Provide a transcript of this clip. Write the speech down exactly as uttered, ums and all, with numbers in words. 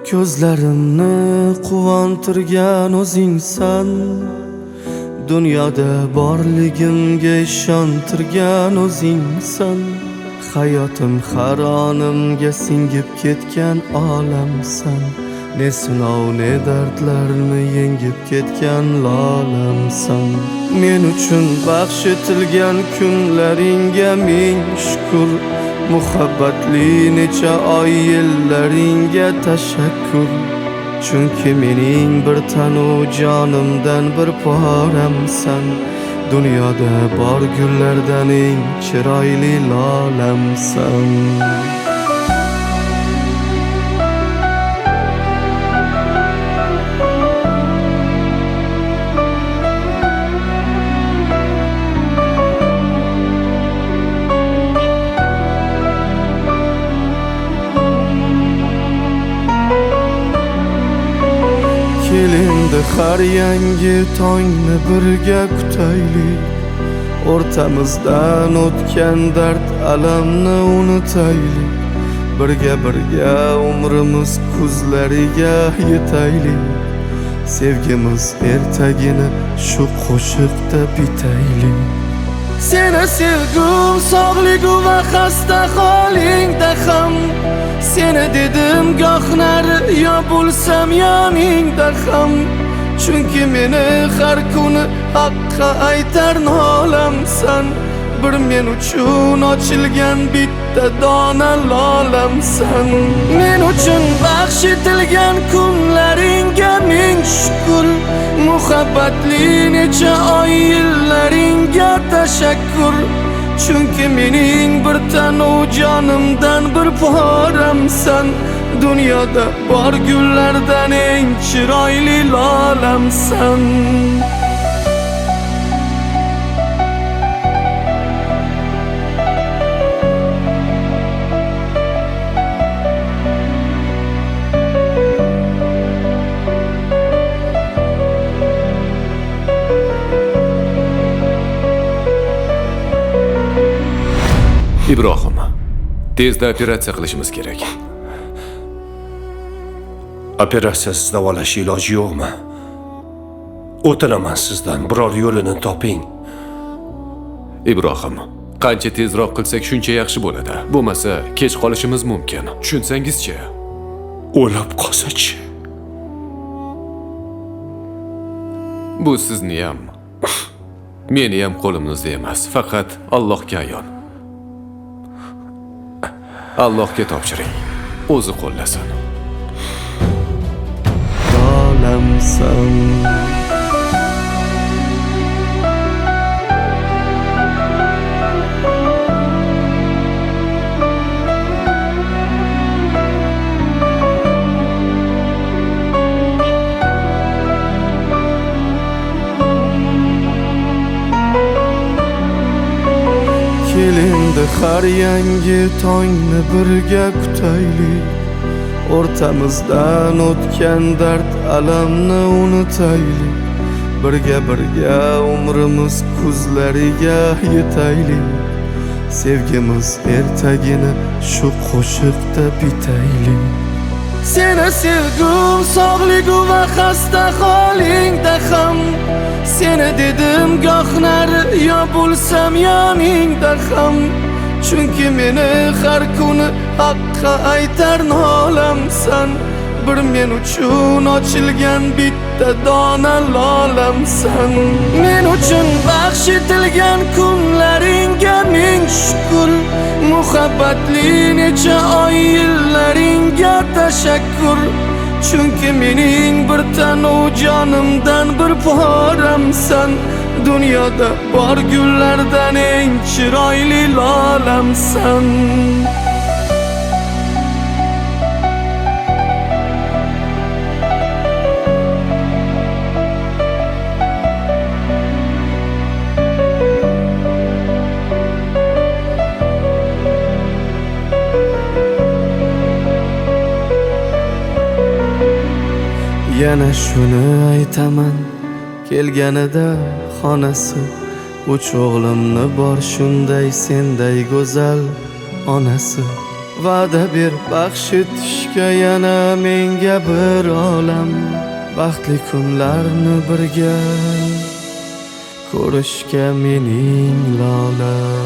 Ko'zlarimni quvontirgan o'zingsan, dunyoda borligimga ishontirgan o'zingsan. Hayotim har onimga singib ketgan olamsan. Ne sinov ne dardlarni yengib ketgan lolamsan. Men uchun baxsh etilgan kunlaringga ming shukr. Muhabbatli necha oy yillaringga tashakkur. Chunki mening bir tanu jonimdan bir poramsan. Dunyoda bor gullardan eng chiroyli lolamsan. Kelindi har yangi tongni birga kutaylik. O'rtamizdan o'tgan dard alamni unutaylik. Birga birga umrimiz kuzlariga yetaylik. Sevgimiz ertagini shu qo'shiqda bitaylik. Seni sevgum sog'ligu va xasta holingda ham. Seni dedim goh nari yo bo'lsam yoningda ham. Chunki meni har kuni haqqa aytar nolamsan. Bir men uchun ochilgan bitta dona lolamsan. Men uchun baxsh etilgan kunlaringga ming shukr. Muhabbatli necha oy yillaringga tashakkur. Chunki mening bir tanu jonimdan bir poramsan. Dunyoda bor gullardan eng chiroyli lolamsan. Ibrohim, tezda operatsiya qilishimiz kerak. Operatsiyasiz davolash iloji yo'qmi? O'tiraman sizdan, biror yo'lini toping. Ibrohim, qancha tezroq qilsak shuncha yaxshi bo'ladi. Bo'lmasa, kech qolishimiz mumkin. Tushunsangizchi. O'lib qolsa-chi? Bu sizni ham, meni ham qo'limizda emas, faqat Allohga ayon. Allohga topshiring, o'zi qo'llasin. Lolamsan. Kelindi har yangi tongni birga kutaylik. O'rtamizdan o'tgan dard alamni unutaylik. Birga birga umrimiz kuzlariga yetaylik. Sevgimiz ertagini shu qo'shiqda bitaylik. Seni sevgum sog'ligu va xasta holingda ham. Seni dedim goh nari yo bo'lsam yoningda ham. Chunki meni har kuni haqqa aytar nolamsan. Bir men uchun ochilgan bitta dona lolamsan. Men uchun baxsh etilgan kunlaringga ming shukr. Muhabbatli necha oy yillaringga tashakkur. Chunki mening bir tanu jonimdan bir poramsan. Dunyoda bor gullardan eng chiroyli lolamsan. Yana shuni aytaman, kelganida xonasi uch o'g'limni bor shunday senday go'zal onasi. va'da ber baxsh etishga yana menga bir olam baxtli kunlarni birga ko'rishga mening lolam.